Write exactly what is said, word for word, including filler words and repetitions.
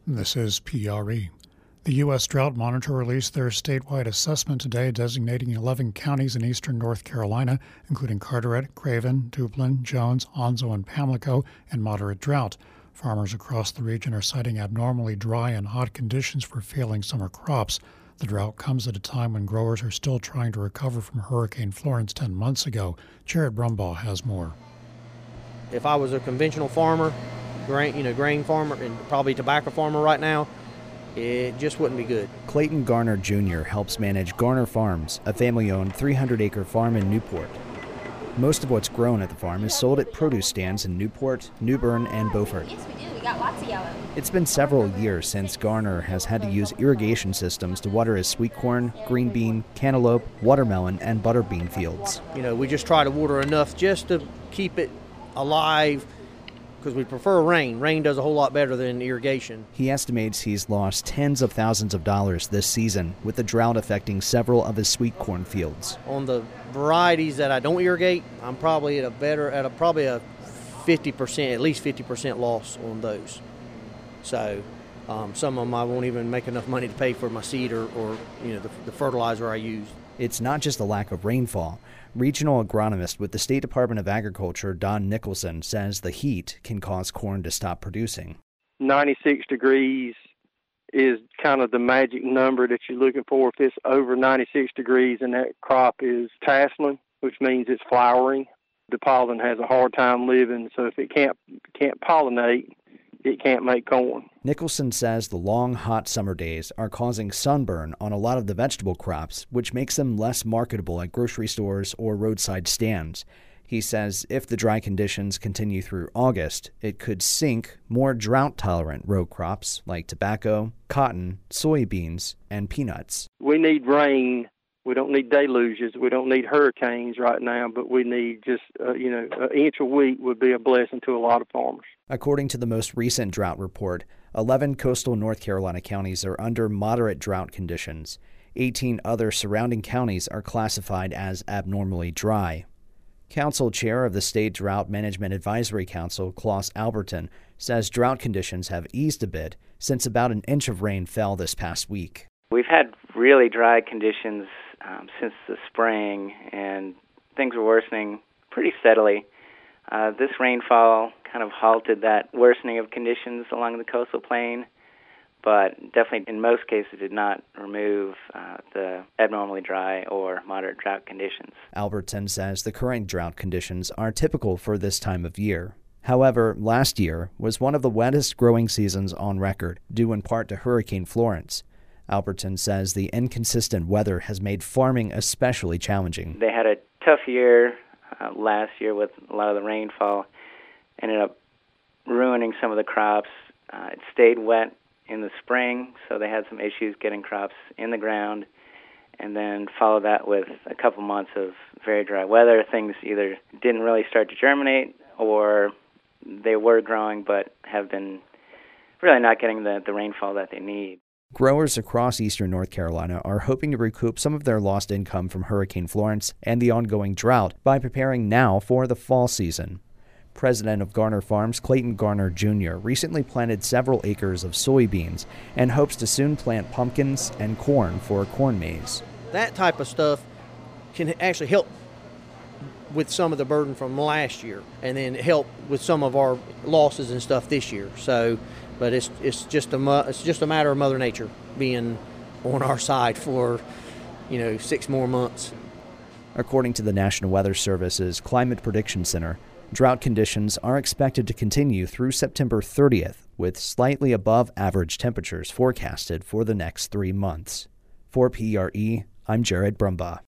This is P R E. The U S Drought Monitor released their statewide assessment today, designating eleven counties in eastern North Carolina, including Carteret, Craven, Duplin, Jones, Onslow, and Pamlico, in moderate drought. Farmers across the region are citing abnormally dry and hot conditions for failing summer crops. The drought comes at a time when growers are still trying to recover from Hurricane Florence ten months ago. Jared Brumbaugh has more. If I was a conventional farmer, grain, you know, grain farmer, and probably tobacco farmer right now, it just wouldn't be good. Clayton Garner Junior helps manage Garner Farms, a family-owned three hundred acre farm in Newport. Most of what's grown at the farm is sold at produce stands in Newport, New Bern, and Beaufort. Yes, we do. We got lots of yellow. It's been several years since Garner has had to use irrigation systems to water his sweet corn, green bean, cantaloupe, watermelon, and butterbean fields. You know, we just try to water enough just to keep it alive, because we prefer rain. Rain does a whole lot better than irrigation. He estimates he's lost tens of thousands of dollars this season, with the drought affecting several of his sweet corn fields. On the varieties that I don't irrigate, I'm probably at a better, at a probably a fifty percent, at least fifty percent loss on those. So um, some of them I won't even make enough money to pay for my seed or, or you know, the, the fertilizer I use. It's not just a lack of rainfall. Regional agronomist with the State Department of Agriculture, Don Nicholson, says the heat can cause corn to stop producing. ninety-six degrees is kind of the magic number that you're looking for. If it's over ninety-six degrees and that crop is tasseling, which means it's flowering, the pollen has a hard time living. So if it can't can't pollinate, it can't make corn. Nicholson says the long, hot summer days are causing sunburn on a lot of the vegetable crops, which makes them less marketable at grocery stores or roadside stands. He says if the dry conditions continue through August, it could sink more drought-tolerant row crops like tobacco, cotton, soybeans, and peanuts. We need rain. We don't need deluges. We don't need hurricanes right now, but we need just, uh, you know, an inch a week would be a blessing to a lot of farmers. According to the most recent drought report, eleven coastal North Carolina counties are under moderate drought conditions. eighteen other surrounding counties are classified as abnormally dry. Council Chair of the State Drought Management Advisory Council, Klaus Alberton, says drought conditions have eased a bit since about an inch of rain fell this past week. We've had really dry conditions um, since the spring, and things were worsening pretty steadily. Uh, this rainfall kind of halted that worsening of conditions along the coastal plain, but definitely in most cases did not remove uh, the abnormally dry or moderate drought conditions. Alberton says the current drought conditions are typical for this time of year. However, last year was one of the wettest growing seasons on record, due in part to Hurricane Florence. Alberton says the inconsistent weather has made farming especially challenging. They had a tough year uh, last year with a lot of the rainfall. Ended up ruining some of the crops. Uh, it stayed wet in the spring, so they had some issues getting crops in the ground, and then followed that with a couple months of very dry weather. Things either didn't really start to germinate, or they were growing but have been really not getting the, the rainfall that they need. Growers across eastern North Carolina are hoping to recoup some of their lost income from Hurricane Florence and the ongoing drought by preparing now for the fall season. President of Garner Farms, Clayton Garner Junior, recently planted several acres of soybeans and hopes to soon plant pumpkins and corn for a corn maze. That type of stuff can actually help with some of the burden from last year, and then help with some of our losses and stuff this year. So, but it's it's just a it's just a matter of Mother Nature being on our side for, you know, six more months. According to the National Weather Service's Climate Prediction Center, drought conditions are expected to continue through September thirtieth, with slightly above average temperatures forecasted for the next three months. For P R E, I'm Jared Brumbaugh.